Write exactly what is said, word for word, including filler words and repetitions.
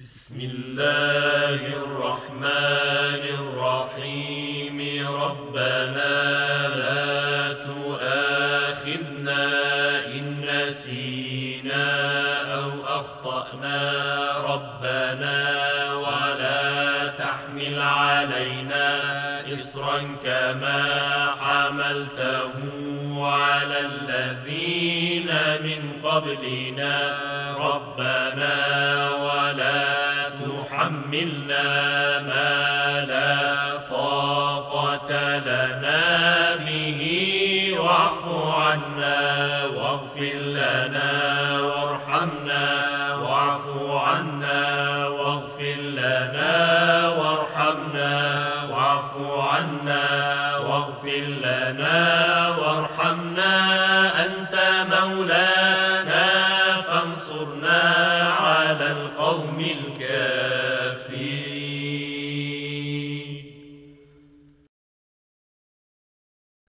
بسم الله الرحمن الرحيم. ربنا لا تؤاخذنا إن نسينا أو أخطأنا ربنا ولا تحمل علينا إصرا كما حملته على الذين من قبلنا ربنا ولا تحملنا ما لا طاقة لنا به واعف عنا واغفر لنا وارحمنا واعف عنا واغفر لنا وارحمنا واعف عنا واغفر لنا وارحمنا أنت مولانا فانصرنا على القوم الكافرين.